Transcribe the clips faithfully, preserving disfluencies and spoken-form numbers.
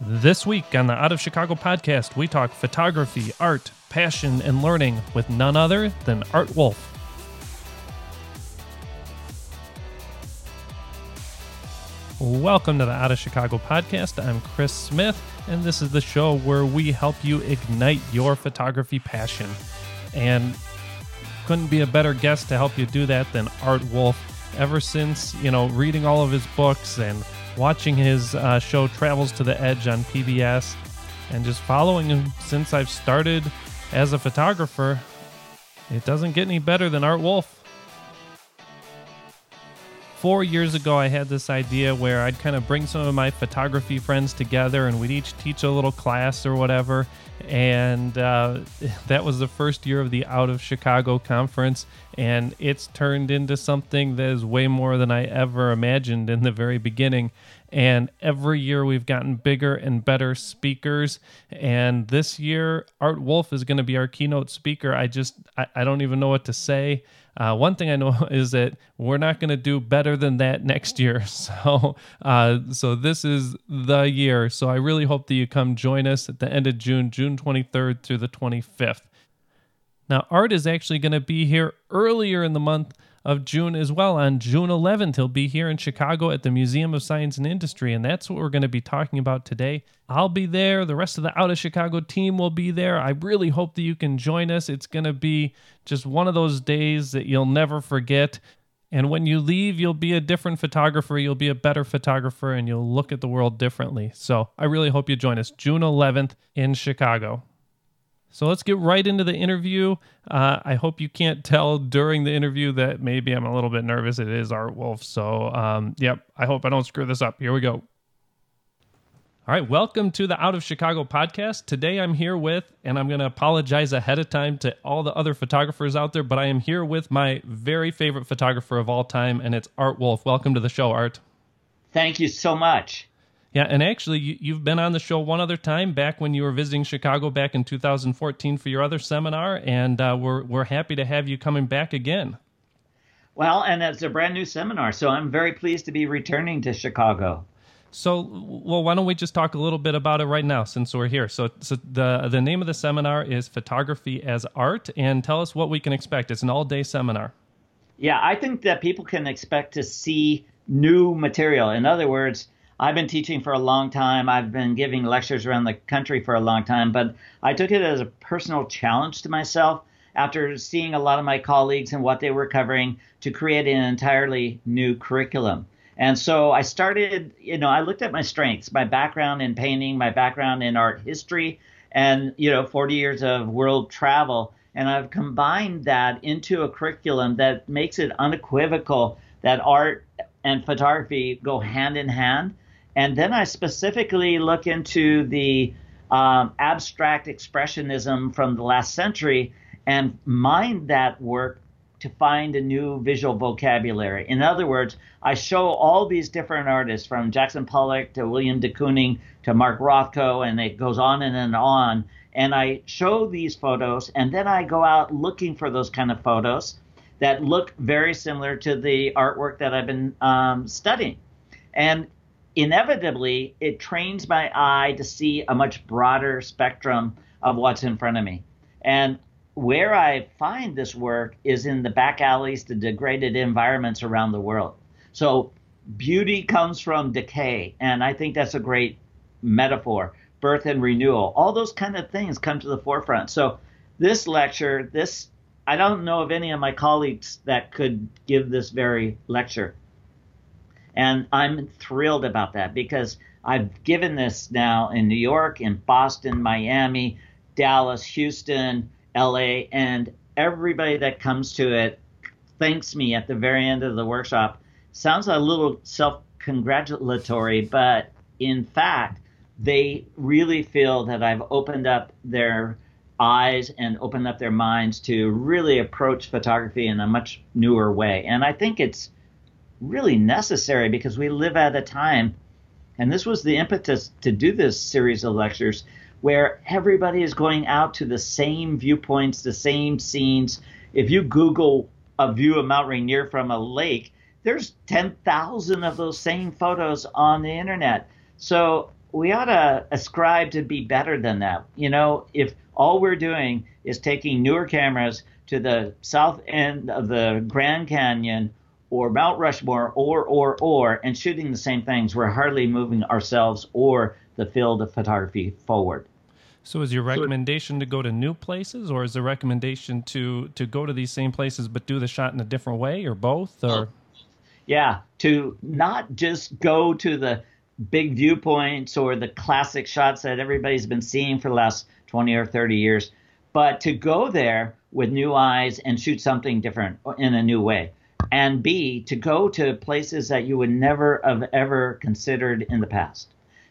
This week on the Out of Chicago podcast, we talk photography, art, passion, and learning with none other than Art Wolfe. Welcome to the Out of Chicago podcast. I'm Chris Smith, and this is the show where we help you ignite your photography passion. And couldn't be a better guest to help you do that than Art Wolfe. Ever since, you know, reading all of his books and watching his uh, show Travels to the Edge on P B S and just following him since I've started as a photographer, it doesn't get any better than Art Wolfe. Four years ago, I had this idea where I'd kind of bring some of my photography friends together and we'd each teach a little class or whatever. And uh, that was the first year of the Out of Chicago conference. And it's turned into something that is way more than I ever imagined in the very beginning. And every year we've gotten bigger and better speakers. And this year, Art Wolfe is going to be our keynote speaker. I just, I, I don't even know what to say. Uh, one thing I know is that we're not going to do better than that next year. So uh, so this is the year. So I really hope that you come join us at the end of June, June twenty-third through the twenty-fifth. Now, Art is actually going to be here earlier in the month of June as well. On June eleventh, he'll be here in Chicago at the Museum of Science and Industry, and that's what we're going to be talking about today. I'll be there. The rest of the Out of Chicago team will be there. I really hope that you can join us. It's going to be just one of those days that you'll never forget. And when you leave, you'll be a different photographer. You'll be a better photographer, and you'll look at the world differently. So I really hope you join us June eleventh in Chicago. So let's get right into the interview. Uh, I hope you can't tell during the interview that maybe I'm a little bit nervous. It is Art Wolfe. So, um, yep, I hope I don't screw this up. Here we go. All right, welcome to the Out of Chicago podcast. Today I'm here with, and I'm going to apologize ahead of time to all the other photographers out there, but I am here with my very favorite photographer of all time, and it's Art Wolfe. Welcome to the show, Art. Thank you so much. Yeah, and actually, you, you've been on the show one other time back when you were visiting Chicago back in two thousand fourteen for your other seminar, and uh, we're we're happy to have you coming back again. Well, and it's a brand new seminar, so I'm very pleased to be returning to Chicago. So, well, why don't we just talk a little bit about it right now since we're here? So, so the the name of the seminar is Photography as Art, and tell us what we can expect. It's an all-day seminar. Yeah, I think that people can expect to see new material. In other words, I've been teaching for a long time. I've been giving lectures around the country for a long time, but I took it as a personal challenge to myself after seeing a lot of my colleagues and what they were covering to create an entirely new curriculum. And so I started, you know, I looked at my strengths, my background in painting, my background in art history, and, you know, forty years of world travel. And I've combined that into a curriculum that makes it unequivocal that art and photography go hand in hand. And then I specifically look into the um, abstract expressionism from the last century and mine that work to find a new visual vocabulary. In other words, I show all these different artists from Jackson Pollock to William de Kooning to Mark Rothko, and it goes on and, and on. And I show these photos, and then I go out looking for those kind of photos that look very similar to the artwork that I've been um, studying. And inevitably, it trains my eye to see a much broader spectrum of what's in front of me. And where I find this work is in the back alleys, the degraded environments around the world. So beauty comes from decay, and I think that's a great metaphor. Birth and renewal, all those kind of things come to the forefront. So this lecture, this I don't know of any of my colleagues that could give this very lecture. And I'm thrilled about that because I've given this now in New York, in Boston, Miami, Dallas, Houston, L A, and everybody that comes to it thanks me at the very end of the workshop. Sounds a little self-congratulatory, but in fact, they really feel that I've opened up their eyes and opened up their minds to really approach photography in a much newer way. And I think it's really necessary because we live at a time, and this was the impetus to do this series of lectures, where everybody is going out to the same viewpoints, the same scenes. If you Google a view of Mount Rainier from a lake, there's ten thousand of those same photos on the internet. So we ought to ascribe to be better than that. You know, if all we're doing is taking newer cameras to the south end of the Grand Canyon or Mount Rushmore or, or, or, and shooting the same things, we're hardly moving ourselves or the field of photography forward. So is your recommendation to go to new places, or is the recommendation to, to go to these same places but do the shot in a different way, or both? Or Yeah, to not just go to the big viewpoints or the classic shots that everybody's been seeing for the last twenty or thirty years, but to go there with new eyes and shoot something different in a new way. And B, to go to places that you would never have ever considered in the past.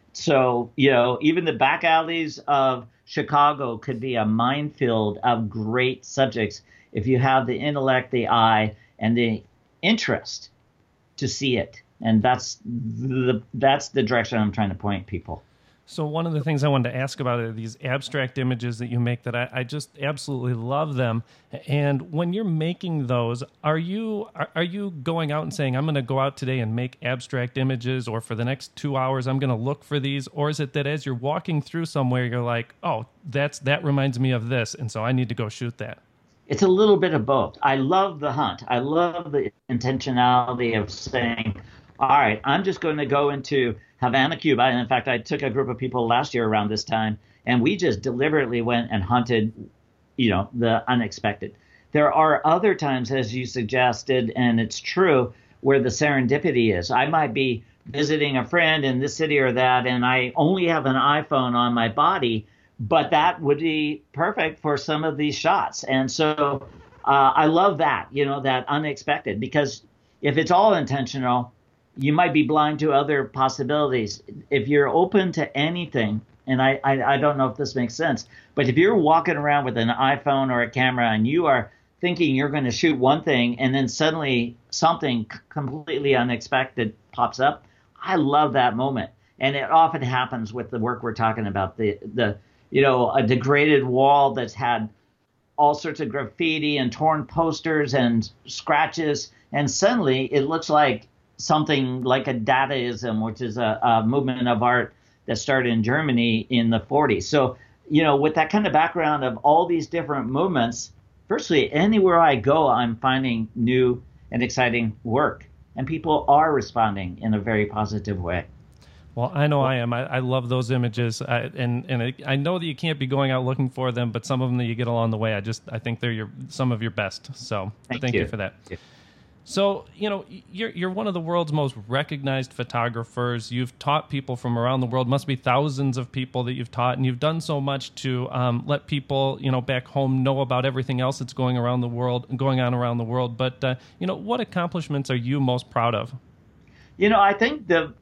So, you know, even the back alleys of Chicago could be a minefield of great subjects if you have the intellect, the eye, and the interest to see it. And that's the that's the direction I'm trying to point people. So one of the things I wanted to ask about are these abstract images that you make that I, I just absolutely love them. And when you're making those, are you are, are you going out and saying, I'm going to go out today and make abstract images, or for the next two hours, I'm going to look for these? Or is it that as you're walking through somewhere, you're like, oh, that's that reminds me of this, and so I need to go shoot that? It's a little bit of both. I love the hunt. I love the intentionality of saying, all right, I'm just going to go into Havana, Cuba. And in fact, I took a group of people last year around this time, and we just deliberately went and hunted, you know, the unexpected. There are other times, as you suggested, and it's true, where the serendipity is. I might be visiting a friend in this city or that, and I only have an iPhone on my body, but that would be perfect for some of these shots. And so uh, I love that, you know, that unexpected, because if it's all intentional, you might be blind to other possibilities. If you're open to anything, and I, I, I don't know if this makes sense, but if you're walking around with an iPhone or a camera and you are thinking you're going to shoot one thing and then suddenly something completely unexpected pops up, I love that moment. And it often happens with the work we're talking about, the, the you know, a degraded wall that's had all sorts of graffiti and torn posters and scratches, and suddenly it looks like something like a Dadaism, which is a, a movement of art that started in Germany in the forties. So, you know, with that kind of background of all these different movements, virtually anywhere I go, I'm finding new and exciting work. And people are responding in a very positive way. Well, I know I am. I, I love those images, I, and and I, I know that you can't be going out looking for them, but some of them that you get along the way, I just I think they're your some of your best. So thank, thank you. you for that. Thank you. So, you know, you're you're one of the world's most recognized photographers. You've taught people from around the world, must be thousands of people that you've taught, and you've done so much to um, let people, you know, back home know about everything else that's going around the world, going on around the world. But, uh, you know, what accomplishments are you most proud of? You know, I think the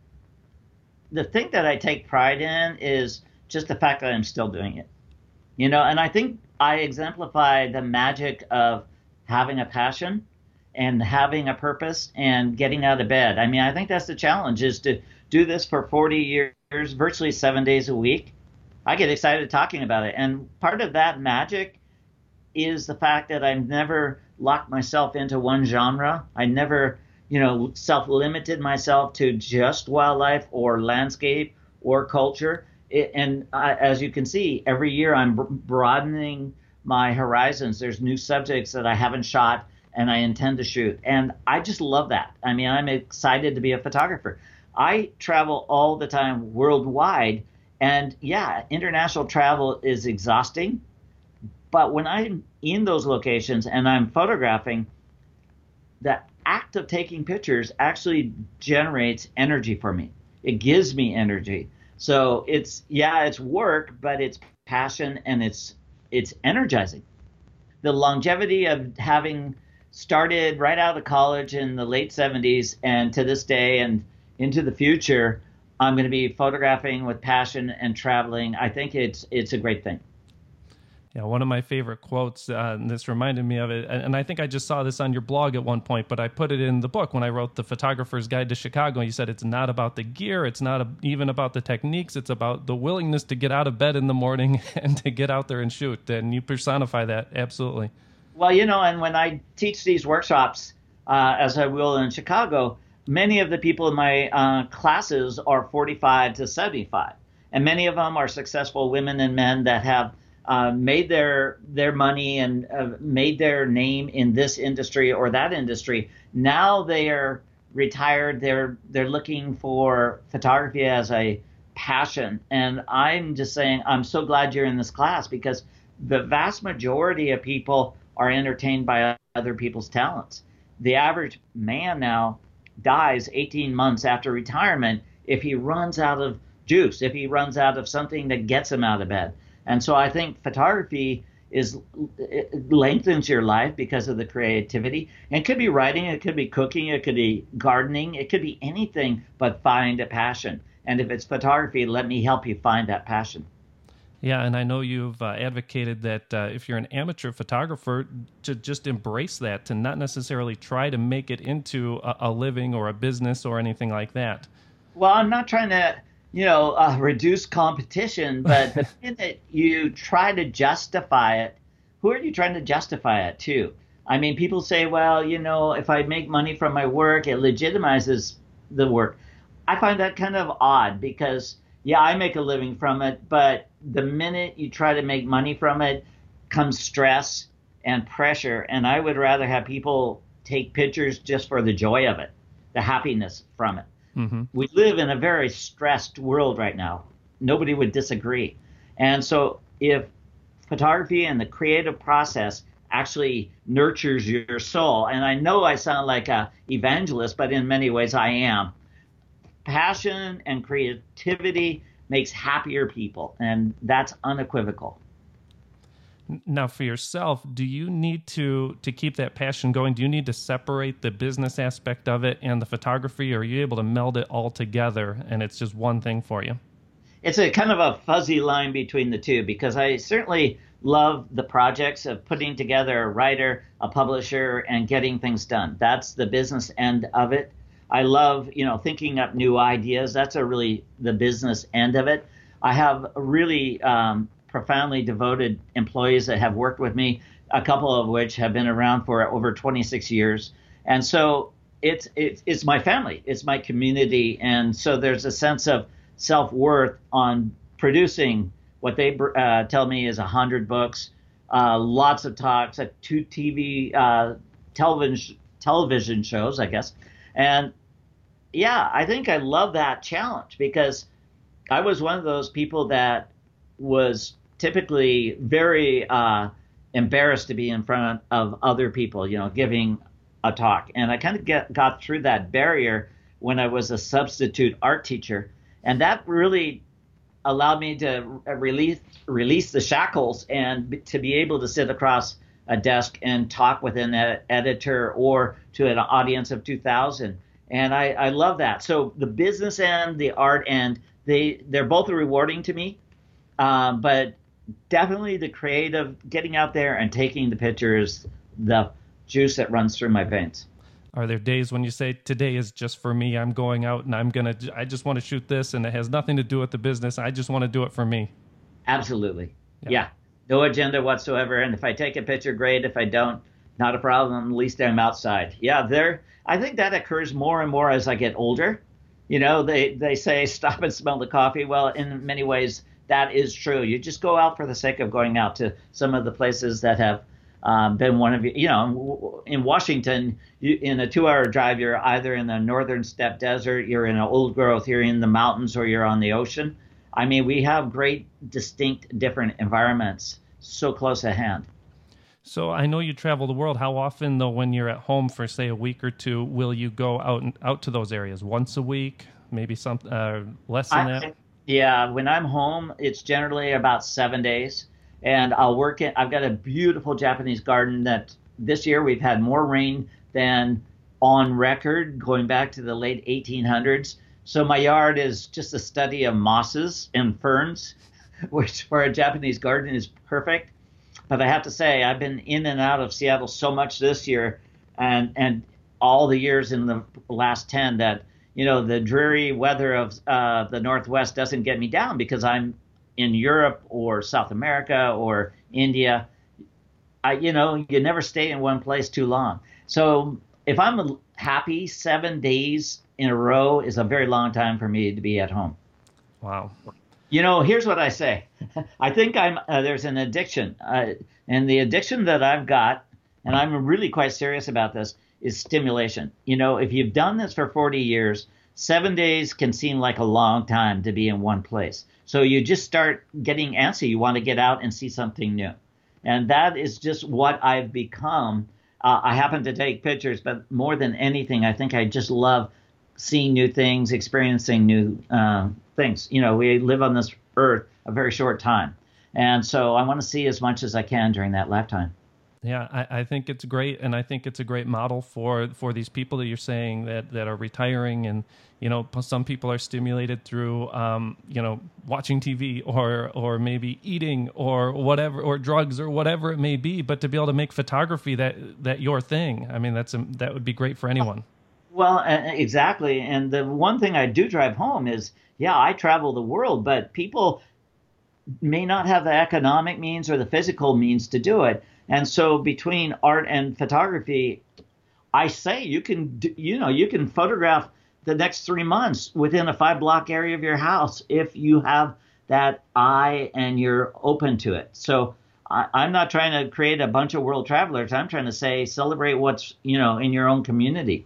the thing that I take pride in is just the fact that I'm still doing it. You know, and I think I exemplify the magic of having a passion and having a purpose and getting out of bed. I mean, I think that's the challenge, is to do this for forty years, virtually seven days a week. I get excited talking about it. And part of that magic is the fact that I've never locked myself into one genre. I never, you know, self-limited myself to just wildlife or landscape or culture. It, and I, as you can see, every year I'm broadening my horizons. There's new subjects that I haven't shot and I intend to shoot. And I just love that. I mean, I'm excited to be a photographer. I travel all the time worldwide. And yeah, international travel is exhausting. But when I'm in those locations and I'm photographing, the act of taking pictures actually generates energy for me. It gives me energy. So it's, yeah, it's work, but it's passion and it's it's energizing. The longevity of having started right out of college in the late seventies and to this day and into the future, I'm going to be photographing with passion and traveling. I think it's it's a great thing. Yeah, one of my favorite quotes, uh, and this reminded me of it, and, and I think I just saw this on your blog at one point, but I put it in the book when I wrote The Photographer's Guide to Chicago. You said it's not about the gear, it's not a, even about the techniques, it's about the willingness to get out of bed in the morning and to get out there and shoot, and you personify that, absolutely. Well, you know, and when I teach these workshops, uh, as I will in Chicago, many of the people in my uh, classes are forty-five to seventy-five. and many of them are successful women and men that have uh, made their their money and uh, made their name in this industry or that industry. Now they are retired. They're they're looking for photography as a passion, and I'm just saying I'm so glad you're in this class, because the vast majority of people are entertained by other people's talents. The average man now dies eighteen months after retirement if he runs out of juice, if he runs out of something that gets him out of bed. And so I think photography is it lengthens your life because of the creativity. And it could be writing, it could be cooking, it could be gardening, it could be anything, but find a passion. And if it's photography, let me help you find that passion. Yeah, and I know you've uh, advocated that uh, if you're an amateur photographer, to just embrace that, to not necessarily try to make it into a, a living or a business or anything like that. Well, I'm not trying to, you know, uh, reduce competition, but the minute you try to justify it, who are you trying to justify it to? I mean, people say, well, you know, if I make money from my work, it legitimizes the work. I find that kind of odd because, yeah, I make a living from it, but the minute you try to make money from it comes stress and pressure. And I would rather have people take pictures just for the joy of it, the happiness from it. Mm-hmm. We live in a very stressed world right now. Nobody would disagree. And so if photography and the creative process actually nurtures your soul, and I know I sound like an evangelist, but in many ways I am, passion and creativity makes happier people, and that's unequivocal. Now, for yourself, do you need to to keep that passion going? Do you need to separate the business aspect of it and the photography, or are you able to meld it all together and it's just one thing for you? It's a kind of a fuzzy line between the two, because I certainly love the projects of putting together a writer, a publisher, and getting things done. That's the business end of it. I love, you know, thinking up new ideas. That's a really the business end of it. I have really um, profoundly devoted employees that have worked with me, a couple of which have been around for over twenty-six years. And so it's, it's, it's my family, it's my community. And so there's a sense of self-worth on producing what they uh, tell me is one hundred books, uh, lots of talks, uh, two T V, uh, television, television shows, I guess. And yeah, I think I love that challenge, because I was one of those people that was typically very uh, embarrassed to be in front of other people, you know, giving a talk. And I kind of get, got through that barrier when I was a substitute art teacher. And that really allowed me to release, release the shackles and to be able to sit across a desk and talk with an ed- editor or to an audience of two thousand. And I, I love that. So the business end, the art end, they, they're both rewarding to me. Um, but definitely the creative, getting out there and taking the pictures, the juice that runs through my veins. Are there days when you say, today is just for me, I'm going out and I'm going to, I just want to shoot this and it has nothing to do with the business, I just want to do it for me? Absolutely. Yeah. yeah. No agenda whatsoever. And if I take a picture, great. If I don't, not a problem. At least I'm outside. Yeah, there. I think that occurs more and more as I get older. You know, they, they say stop and smell the coffee. Well, in many ways, that is true. You just go out for the sake of going out to some of the places that have um, been one of you. You know, in Washington, you, in a two-hour drive, you're either in the northern steppe desert, you're in an old growth, you're in the mountains, or you're on the ocean. I mean, we have great, distinct, different environments so close at hand. So I know you travel the world. How often, though, when you're at home for, say, a week or two, will you go out and, out to those areas? Once a week? Maybe some uh, less than I, that? Yeah, when I'm home, it's generally about seven days. And I'll work it. I've got a beautiful Japanese garden that this year we've had more rain than on record going back to the late eighteen hundreds. So my yard is just a study of mosses and ferns, which for a Japanese garden is perfect. But I have to say, I've been in and out of Seattle so much this year and, and all the years in the last ten that, you know, the dreary weather of uh, the Northwest doesn't get me down because I'm in Europe or South America or India. I, you know, you never stay in one place too long. So if I'm happy, seven days in a row is a very long time for me to be at home. Wow. You know, here's what I say. I think I'm uh, there's an addiction, uh, and the addiction that I've got, and I'm really quite serious about this, is stimulation. You know, if you've done this for forty years, seven days can seem like a long time to be in one place. So you just start getting antsy. You want to get out and see something new, and that is just what I've become. Uh, I happen to take pictures, but more than anything, I think I just love seeing new things, experiencing new uh, things. You know, we live on this earth a very short time. And so I want to see as much as I can during that lifetime. Yeah, I, I think it's great, and I think it's a great model for, for these people that you're saying that, that are retiring, and you know, some people are stimulated through um, you know, watching T V or or maybe eating or whatever, or drugs or whatever it may be. But to be able to make photography that that your thing, I mean, that's a, that would be great for anyone. Well, uh, exactly. And the one thing I do drive home is, yeah, I travel the world, but people may not have the economic means or the physical means to do it. And so between art and photography, I say you can, you know, you can photograph the next three months within a five block area of your house if you have that eye and you're open to it. So I, I'm not trying to create a bunch of world travelers. I'm trying to say celebrate what's, you know, in your own community.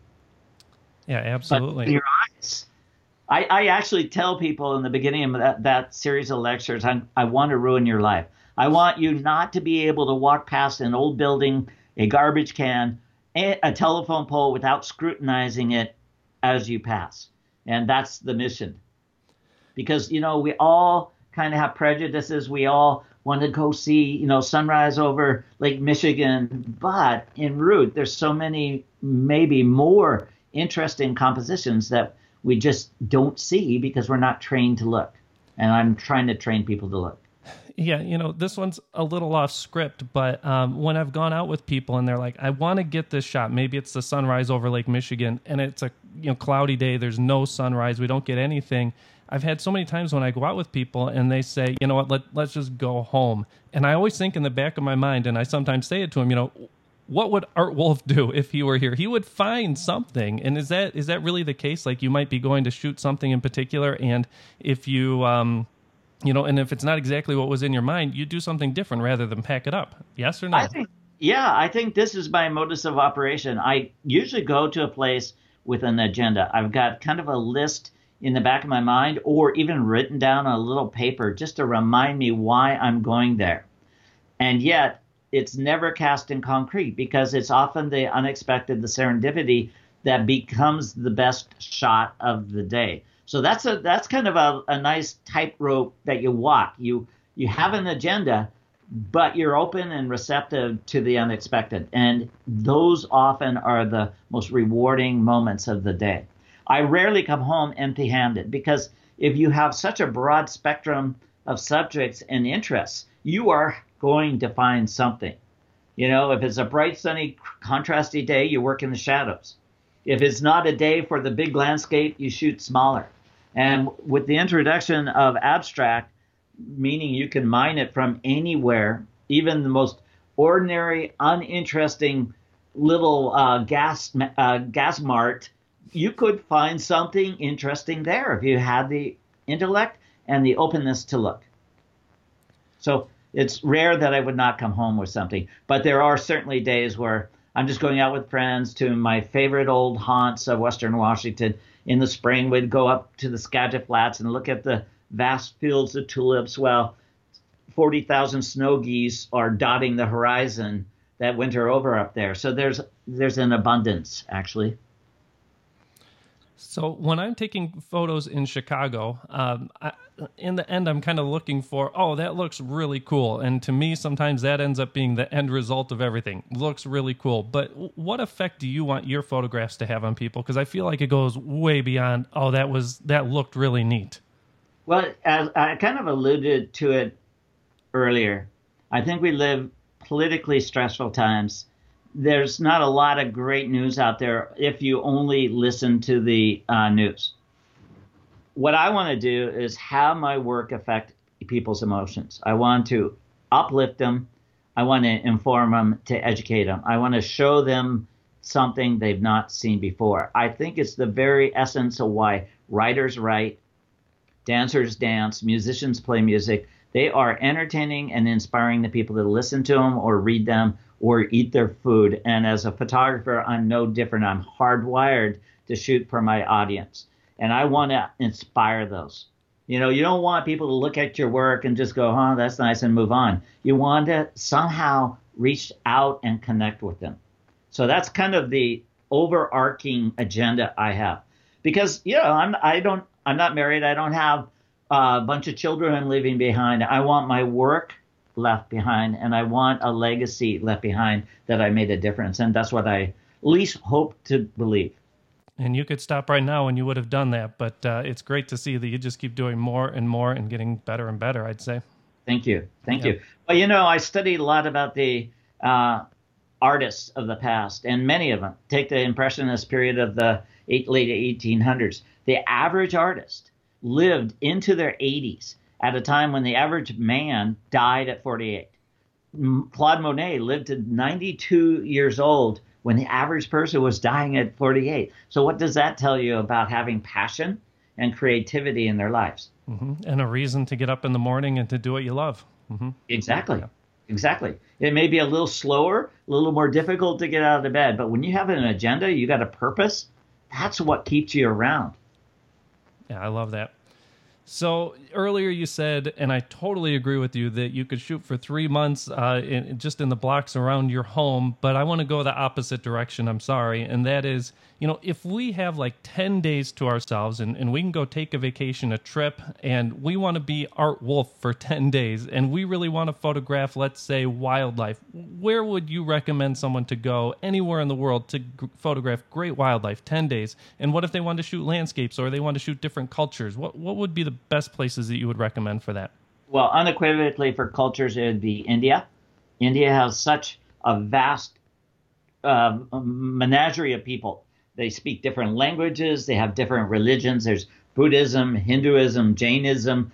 Yeah, absolutely. But your eyes. I, I actually tell people in the beginning of that, that series of lectures, I, I want to ruin your life. I want you not to be able to walk past an old building, a garbage can, a, a telephone pole without scrutinizing it as you pass. And that's the mission. Because, you know, we all kind of have prejudices. We all want to go see, you know, sunrise over Lake Michigan. But en route, there's so many, maybe more interesting compositions that we just don't see because we're not trained to look. And I'm trying to train people to look. Yeah, you know, this one's a little off script, but um, when I've gone out with people and they're like, I want to get this shot, maybe it's the sunrise over Lake Michigan, and it's a you know cloudy day, there's no sunrise, we don't get anything. I've had so many times when I go out with people and they say, you know what, let, let's just go home. And I always think in the back of my mind, and I sometimes say it to them, you know, what would Art Wolfe do if he were here? He would find something. And is that is that really the case? Like, you might be going to shoot something in particular, and if you, um, you know, and if it's not exactly what was in your mind, you do something different rather than pack it up. Yes or no? I think, yeah, I think this is my modus of operation. I usually go to a place with an agenda. I've got kind of a list in the back of my mind, or even written down on a little paper just to remind me why I'm going there. And yet, it's never cast in concrete because it's often the unexpected, the serendipity that becomes the best shot of the day. So that's a that's kind of a, a nice tightrope that you walk. You you have an agenda, but you're open and receptive to the unexpected. And those often are the most rewarding moments of the day. I rarely come home empty-handed because if you have such a broad spectrum of subjects and interests, you are going to find something. You know, if it's a bright, sunny, contrasty day, you work in the shadows. If it's not a day for the big landscape, you shoot smaller. And with the introduction of abstract, meaning you can mine it from anywhere, even the most ordinary, uninteresting little uh, gas uh, gas mart, you could find something interesting there if you had the intellect and the openness to look. So it's rare that I would not come home with something, but there are certainly days where I'm just going out with friends to my favorite old haunts of Western Washington. In the spring, we'd go up to the Skagit Flats and look at the vast fields of tulips while forty thousand snow geese are dotting the horizon that winter over up there. So there's there's an abundance, actually. So when I'm taking photos in Chicago, um, I, in the end, I'm kind of looking for, oh, that looks really cool. And to me, sometimes that ends up being the end result of everything. Looks really cool. But what effect do you want your photographs to have on people? Because I feel like it goes way beyond, oh, that was that looked really neat. Well, as I kind of alluded to it earlier, I think we live politically stressful times. There's not a lot of great news out there if you only listen to the uh, news. What I want to do is have my work affect people's emotions. I want to uplift them. I want to inform them, to educate them. I want to show them something they've not seen before. I think it's the very essence of why writers write, dancers dance, musicians play music. They are entertaining and inspiring the people that listen to them or read them or eat their food. And as a photographer, I'm no different. I'm hardwired to shoot for my audience. And I want to inspire those. You know, you don't want people to look at your work and just go, huh, that's nice, and move on. You want to somehow reach out and connect with them. So that's kind of the overarching agenda I have. Because, you know, I'm I don't I'm not married. I don't have a bunch of children I'm leaving behind. I want my work left behind, and I want a legacy left behind that I made a difference. And that's what I at least hope to believe. And you could stop right now and you would have done that. But uh, it's great to see that you just keep doing more and more and getting better and better, I'd say. Thank you. Thank yeah. you. Well, you know, I studied a lot about the uh, artists of the past, and many of them. Take the Impressionist period of the eight, late eighteen hundreds. The average artist lived into their eighties at a time when the average man died at forty-eight. Claude Monet lived to ninety-two years old when the average person was dying at forty-eight. So what does that tell you about having passion and creativity in their lives? Mm-hmm. And a reason to get up in the morning and to do what you love. Mm-hmm. Exactly. Yeah. Exactly. It may be a little slower, a little more difficult to get out of bed, but when you have an agenda, you got a purpose, that's what keeps you around. Yeah, I love that. So earlier you said, and I totally agree with you, that you could shoot for three months uh, in, just in the blocks around your home, but I want to go the opposite direction, I'm sorry, and that is, you know, if we have like ten days to ourselves and, and we can go take a vacation, a trip, and we want to be Art Wolfe for ten days, and we really want to photograph, let's say, wildlife, where would you recommend someone to go anywhere in the world to g- photograph great wildlife, ten days? And what if they want to shoot landscapes or they want to shoot different cultures? What, what would be the best places that you would recommend for that? Well, unequivocally for cultures, it would be India. India has such a vast uh, menagerie of people. They speak different languages. They have different religions. There's Buddhism, Hinduism, Jainism,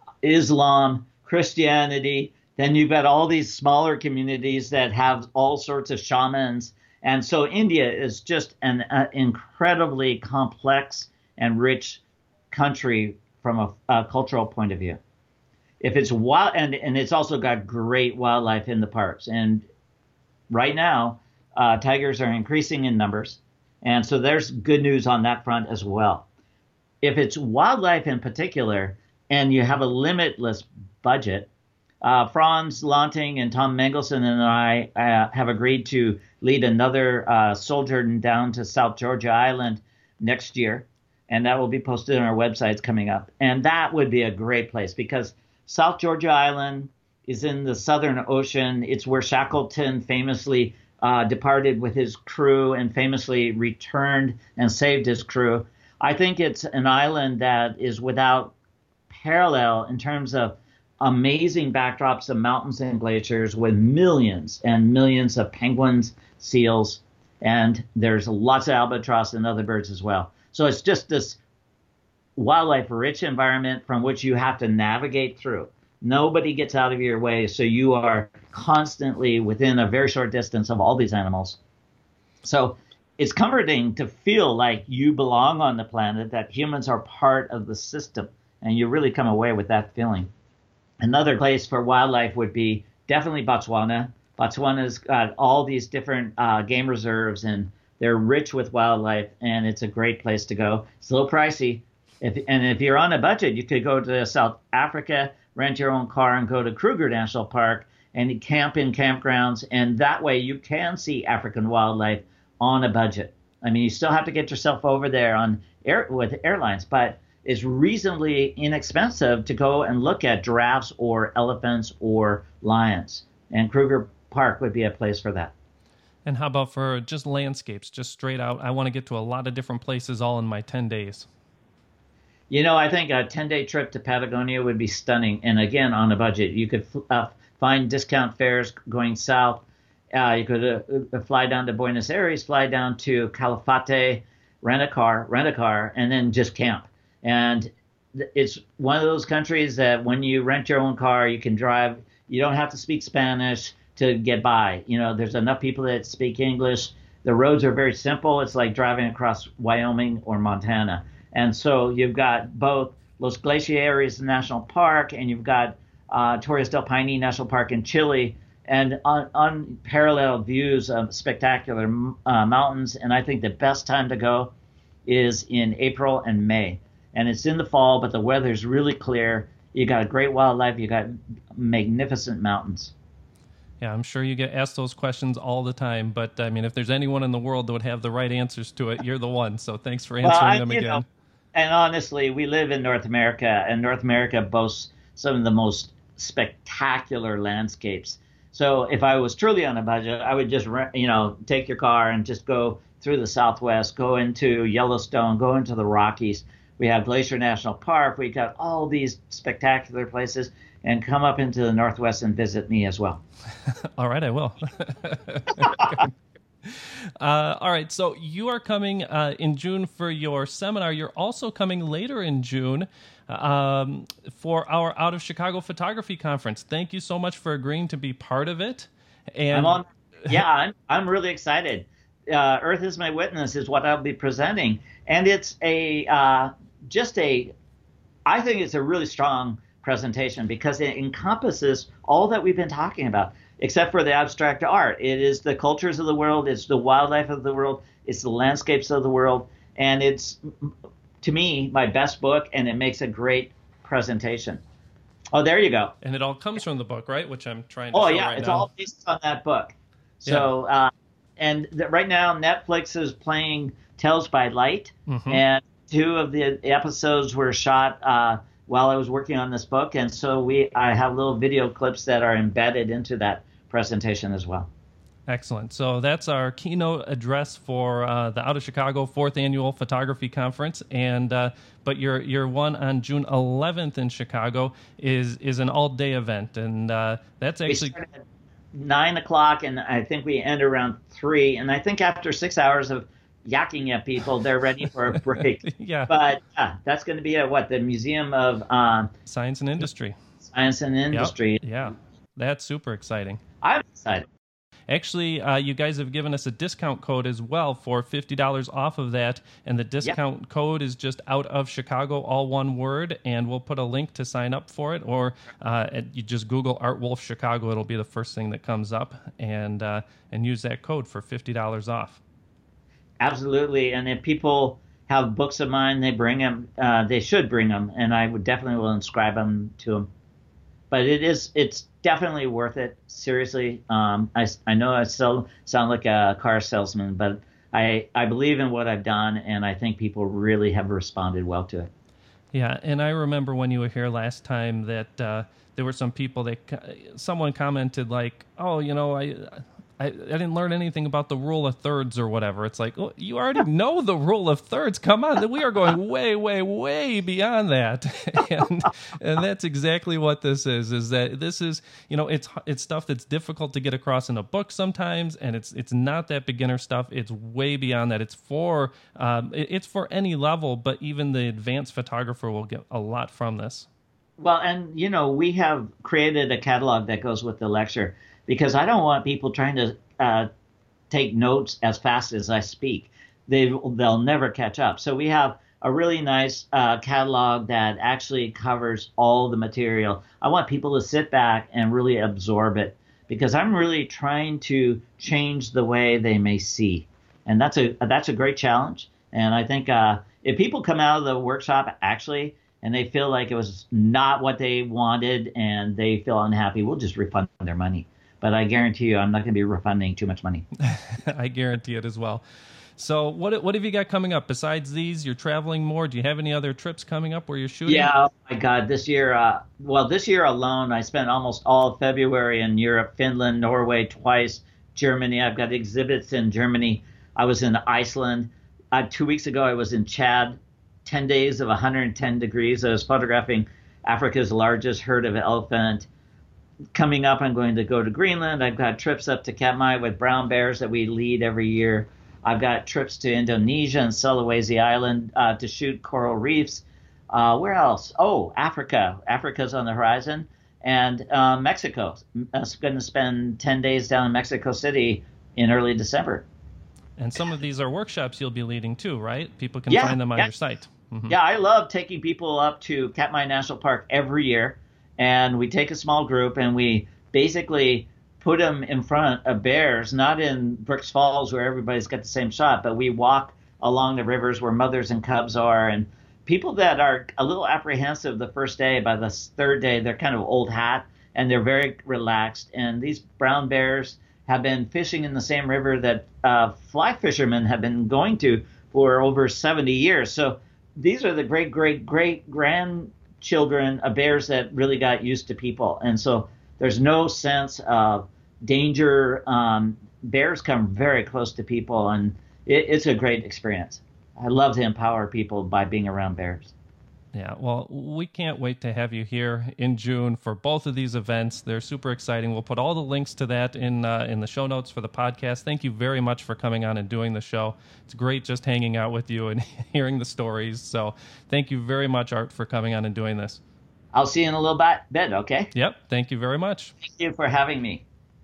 Islam, Christianity. Then you've got all these smaller communities that have all sorts of shamans. And so India is just an uh, incredibly complex and rich country from a, a cultural point of view. If it's wild, and, and it's also got great wildlife in the parks. And right now, uh, tigers are increasing in numbers. And so there's good news on that front as well. If it's wildlife in particular, and you have a limitless budget, uh, Franz Lanting and Tom Mengelson and I uh, have agreed to lead another uh, sojourn down to South Georgia Island next year. And that will be posted on our websites coming up. And that would be a great place because South Georgia Island is in the Southern Ocean. It's where Shackleton famously uh, departed with his crew and famously returned and saved his crew. I think it's an island that is without parallel in terms of amazing backdrops of mountains and glaciers with millions and millions of penguins, seals, and there's lots of albatross and other birds as well. So it's just this wildlife-rich environment from which you have to navigate through. Nobody gets out of your way, so you are constantly within a very short distance of all these animals. So it's comforting to feel like you belong on the planet, that humans are part of the system, and you really come away with that feeling. Another place for wildlife would be definitely Botswana. Botswana's got all these different uh, game reserves, and they're rich with wildlife, and it's a great place to go. It's a little pricey. If, and if you're on a budget, you could go to South Africa, rent your own car, and go to Kruger National Park and camp in campgrounds. And that way you can see African wildlife on a budget. I mean, you still have to get yourself over there on air, with airlines, but it's reasonably inexpensive to go and look at giraffes or elephants or lions. And Kruger Park would be a place for that. And how about for just landscapes, just straight out? I want to get to a lot of different places all in my ten days. You know, I think a ten-day trip to Patagonia would be stunning. And again, on a budget, you could uh, find discount fares going south. Uh, you could uh, fly down to Buenos Aires, fly down to Calafate, rent a car, rent a car, and then just camp. And it's one of those countries that when you rent your own car, you can drive. You don't have to speak Spanish to get by. You know, there's enough people that speak English. The roads are very simple. It's like driving across Wyoming or Montana. And so you've got both Los Glaciares National Park, and you've got uh, Torres del Paine National Park in Chile, and un- unparalleled views of spectacular uh, mountains. And I think the best time to go is in April and May. And it's in the fall, but the weather's really clear. You got great wildlife. You got magnificent mountains. Yeah, I'm sure you get asked those questions all the time. But, I mean, if there's anyone in the world that would have the right answers to it, you're the one. So thanks for answering well, I, them again. Know, and honestly, we live in North America, and North America boasts some of the most spectacular landscapes. So if I was truly on a budget, I would just, you know, take your car and just go through the Southwest, go into Yellowstone, go into the Rockies. We have Glacier National Park. We got all these spectacular places, and come up into the Northwest and visit me as well. All right, I will. uh, all right, so you are coming uh, in June for your seminar. You're also coming later in June um, for our Out of Chicago Photography Conference. Thank you so much for agreeing to be part of it. And I'm on, yeah, I'm, I'm really excited. Uh, Earth is My Witness is what I'll be presenting, and it's a uh, just a, I think it's a really strong presentation because it encompasses all that we've been talking about, except for the abstract art. It is the cultures of the world, it's the wildlife of the world, it's the landscapes of the world, and it's, to me, my best book, and it makes a great presentation. Oh, there you go. And it all comes from the book, right? Which I'm trying to oh, show yeah, right it's now. all based on that book. So, yeah. uh, and th- right now, Netflix is playing Tales by Light, mm-hmm. and two of the episodes were shot uh, while I was working on this book, and so we I have little video clips that are embedded into that presentation as well. Excellent. So that's our keynote address for uh, the Out of Chicago Fourth Annual Photography Conference, and uh, but your your one on June eleventh in Chicago is is an all day event, and uh, that's actually nine o'clock, and I think we end around three, and I think after six hours of yakking at people, they're ready for a break. yeah. But yeah, that's going to be at what, the Museum of um, Science and Industry. Science and Industry. Yep. Yeah, that's super exciting. I'm excited. Actually, uh, you guys have given us a discount code as well for fifty dollars off of that, and the discount yep. code is just Out of Chicago, all one word, and we'll put a link to sign up for it, or uh, you just Google Art Wolf Chicago. It'll be the first thing that comes up, and uh, and use that code for fifty dollars off. Absolutely, and if people have books of mine, they bring them. Uh, they should bring them, and I would definitely will inscribe them to them. But it is, it's definitely worth it. Seriously, um, I, I know I still sound like a car salesman, but I I believe in what I've done, and I think people really have responded well to it. Yeah, and I remember when you were here last time that uh, there were some people that someone commented like, "Oh, you know, I." I, I didn't learn anything about the rule of thirds or whatever. It's like, oh, you already know the rule of thirds. Come on. We are going way, way, way beyond that. and and that's exactly what this is, is that this is, you know, it's it's stuff that's difficult to get across in a book sometimes, and it's it's not that beginner stuff. It's way beyond that. It's for um, it, it's for any level, but even the advanced photographer will get a lot from this. Well, and, you know, we have created a catalog that goes with the lecture, because I don't want people trying to uh, take notes as fast as I speak. They, they'll never catch up. So we have a really nice uh, catalog that actually covers all the material. I want people to sit back and really absorb it, because I'm really trying to change the way they may see. And that's a that's a great challenge. And I think uh, if people come out of the workshop actually and they feel like it was not what they wanted and they feel unhappy, we'll just refund their money. But I guarantee you, I'm not going to be refunding too much money. I guarantee it as well. So what what have you got coming up besides these? You're traveling more. Do you have any other trips coming up where you're shooting? Yeah, oh my God, this year, uh, well, this year alone, I spent almost all of February in Europe, Finland, Norway twice, Germany. I've got exhibits in Germany. I was in Iceland. Uh, two weeks ago, I was in Chad, ten days of one hundred ten degrees. I was photographing Africa's largest herd of elephant. Coming up, I'm going to go to Greenland. I've got trips up to Katmai with brown bears that we lead every year. I've got trips to Indonesia and Sulawesi Island uh, to shoot coral reefs. Uh, where else? Oh, Africa. Africa's on the horizon. And uh, Mexico. I'm going to spend ten days down in Mexico City in early December. And some of these are workshops you'll be leading too, right? People can yeah, find them on yeah. your site. Mm-hmm. Yeah, I love taking people up to Katmai National Park every year, and we take a small group and we basically put them in front of bears, not in Brooks Falls where everybody's got the same shot, but we walk along the rivers where mothers and cubs are. And people that are a little apprehensive the first day, by the third day, they're kind of old hat and they're very relaxed. And these brown bears have been fishing in the same river that uh, fly fishermen have been going to for over seventy years. So these are the great, great, great grandchildren of bears that really got used to people. And so there's no sense of danger. Um, bears come very close to people, and it, it's a great experience. I love to empower people by being around bears. Yeah, well, we can't wait to have you here in June for both of these events. They're super exciting. We'll put all the links to that in uh, in the show notes for the podcast. Thank you very much for coming on and doing the show. It's great just hanging out with you and hearing the stories. So thank you very much, Art, for coming on and doing this. I'll see you in a little bit, bit, okay? Yep, thank you very much. Thank you for having me.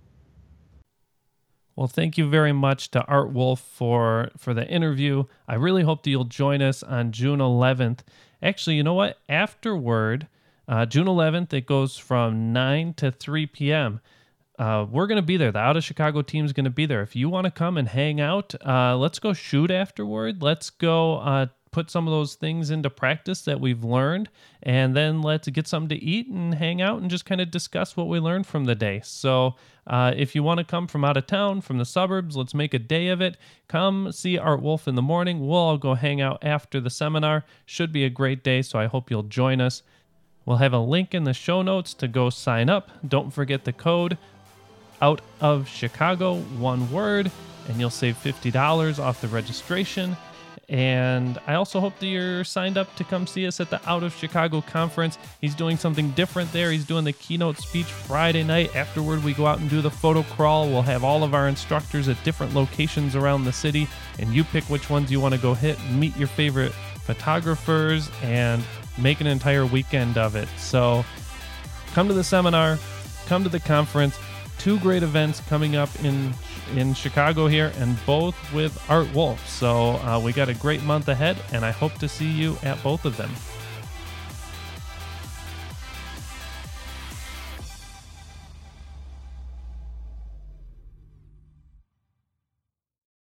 Well, thank you very much to Art Wolf for, for the interview. I really hope that you'll join us on June eleventh. Actually, you know what? Afterward, uh, June eleventh, it goes from nine to three p.m. Uh, we're going to be there. The Out of Chicago team is going to be there. If you want to come and hang out, uh, let's go shoot afterward. Let's go uh, put some of those things into practice that we've learned, and then let's get something to eat and hang out and just kind of discuss what we learned from the day. So uh, if you want to come from out of town, from the suburbs, let's make a day of it. Come see Art Wolf in the morning. We'll all go hang out after the seminar. Should be a great day, so I hope you'll join us. We'll have a link in the show notes to go sign up. Don't forget the code Out of Chicago, one word, and you'll save fifty dollars off the registration. And I also hope that you're signed up to come see us at the Out of Chicago conference. He's doing something different there. He's doing the keynote speech Friday night. Afterward, we go out and do the photo crawl. We'll have all of our instructors at different locations around the city, and you pick which ones you want to go hit and meet your favorite photographers and make an entire weekend of it. So come to the seminar, come to the conference. Two great events coming up in in Chicago here, and both with Art Wolf. So uh, we got a great month ahead, and I hope to see you at both of them.